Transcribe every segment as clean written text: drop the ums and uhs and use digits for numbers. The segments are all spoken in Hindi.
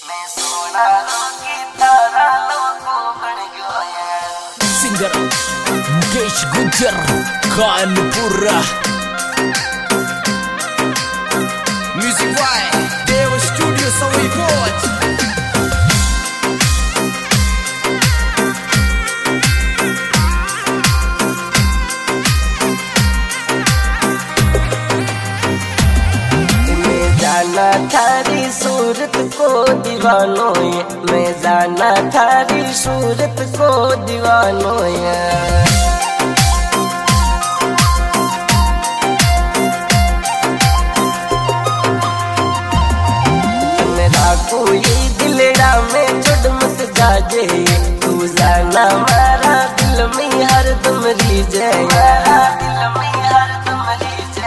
मैं सोना रोगी तारा लोगों बन गया। Singer Mukesh Gujjar Kanpura music by Dev studio Sawai Kot. जाना थारी सूरत को दीवानों ये, मैं जाना थारी सूरत को दीवानों ये। मेरा कोई दिलड़ा में चुड़ मत जाजे, तू जाना मारा दिल में हर दम रीजे, दिल में हर दम रीजे।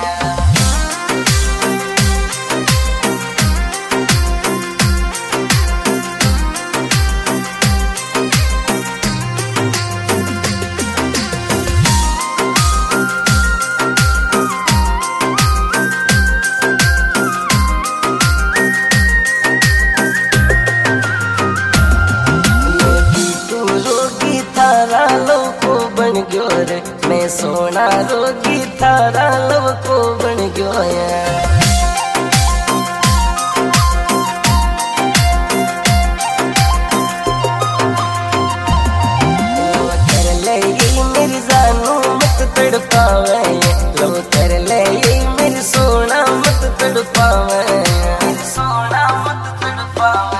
मैं सोना रोगी थारा लव को बन गया। कर ले मेरी जानू मत तड़पावे, लो कर ले मेरी सोना मत तड़पावे, मेरी सोना मत तड़पावे।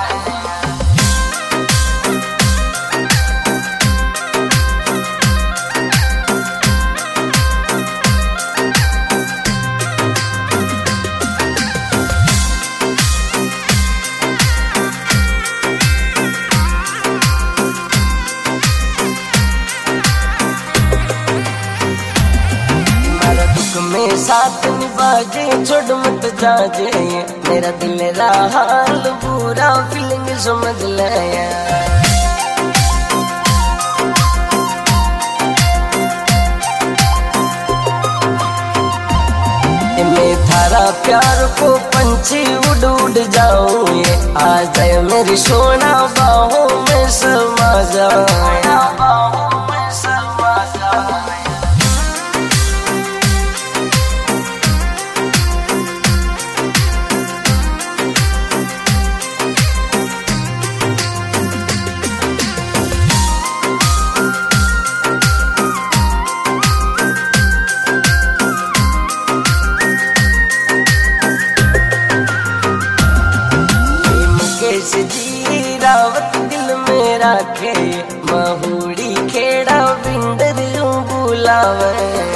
में साथ निभाजे छोड़ मत जाजे, मेरा दिल रहा हाल बुरा फीलिंग समझ ले। मैं थारा प्यार को पंछी उड़ उड़ जाऊं, ये आ जाए मेरी सोना बाहों में समा जाए, बाहों में समा जाए। जी रावत दिल में राखे, महूड़ी खेड़ा बिंदर बुलावे।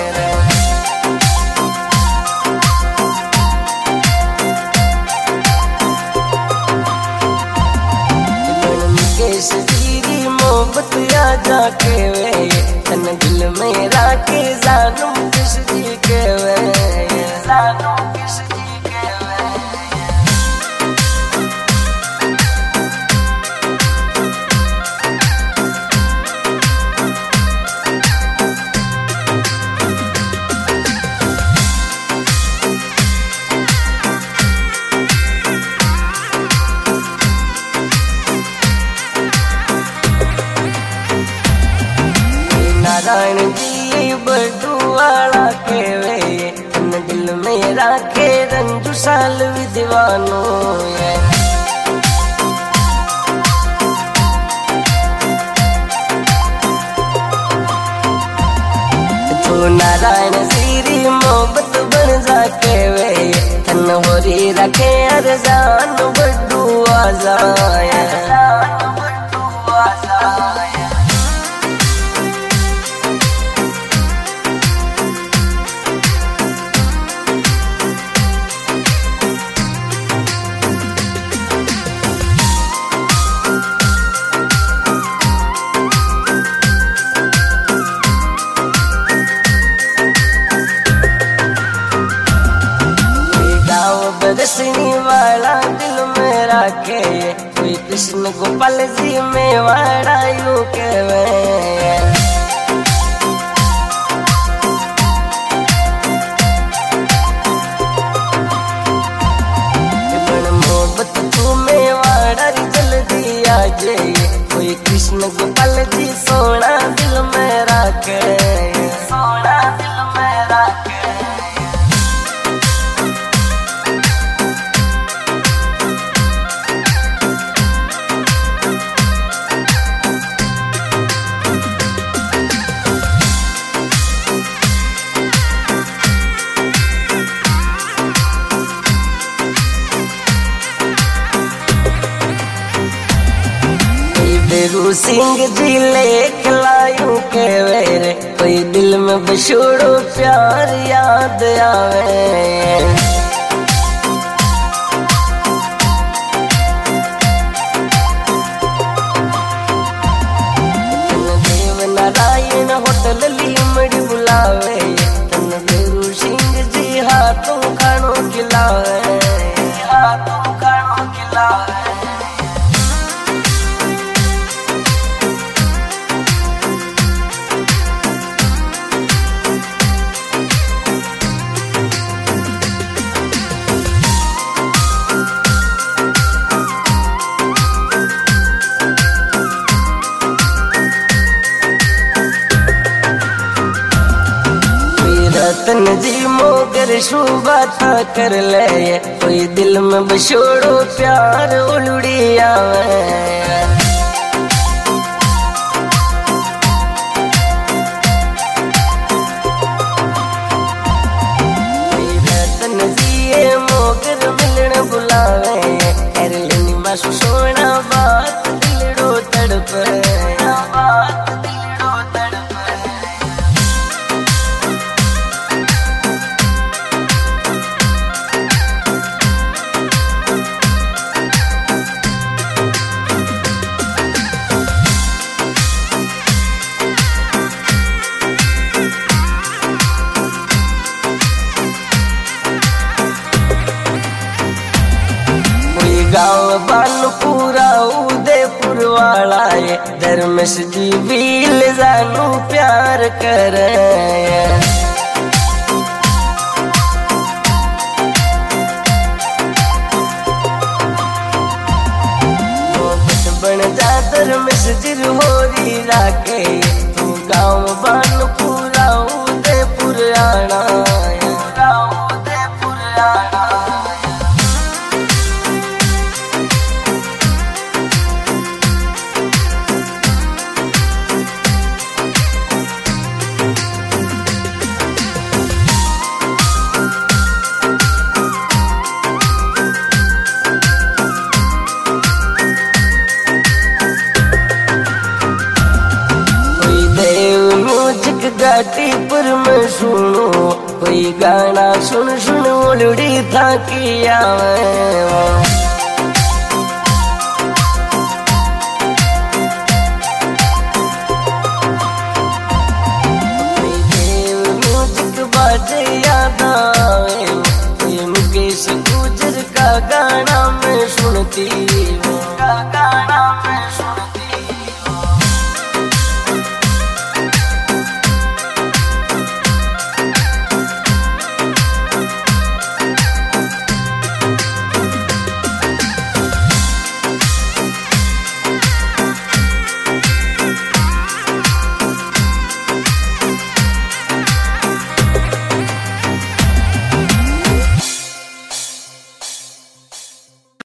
मुकेश जी मोहब्बत आ जाके वे, तन दिल में राखे जानू किस जी के वे, जानू किस जी के वे। नारायण जी बड़ुआला के वे, तन दिल में राखे रंजू साल दीवानों ये। तो नारायण जी मोहब्बत बन जाके वे, तन होरी रखे अरजान बड़ुआ जाए, बड़ुआ जाए। बरसनी वाला दिल में राखे, कोई कृष्ण गोपाल जी में वाड़ा यू के वे। मोहब्बत तू में वाड़ा बाजे, कोई कृष्ण गोपाल जी सोना दिल में रखे, सोना दिल में रखे। बेरू सिंह जी लेख लायूं के वेरे, कोई दिल में बछोड़ो प्यार याद आवे। देव नारायण होटल लीमड़ी बुलावे, तन बेरू सिंह जी हाथों खानो खिलावे, हाथों खानो खिलावे। रतन जी मोगर शू बात कर ले, कोई दिल में बछोड़ो प्यार उलड़ी आवे। रतन जी ये मोगर मिलन बुलावे, कर लेनी मासू सोना बात दिलड़ो तड़पे, बात दिलड़ो तड़पे। गाँव बानपुरा उदयपुर वाला ये, धर्मेश जी भील जानू प्यार करे। मोहब्बत बन जा धर्मेश जी होरी राके, तू गाँव बानपुरा उदयपुर आना, उदयपुर आना। गाटीपुर में सुनो कोई गाना, सुन सुन उलड़ी था किया। देव म्यूजिक बाजे याद आवे, कोई मुकेश गुजर का गाना में सुनती, का गाना में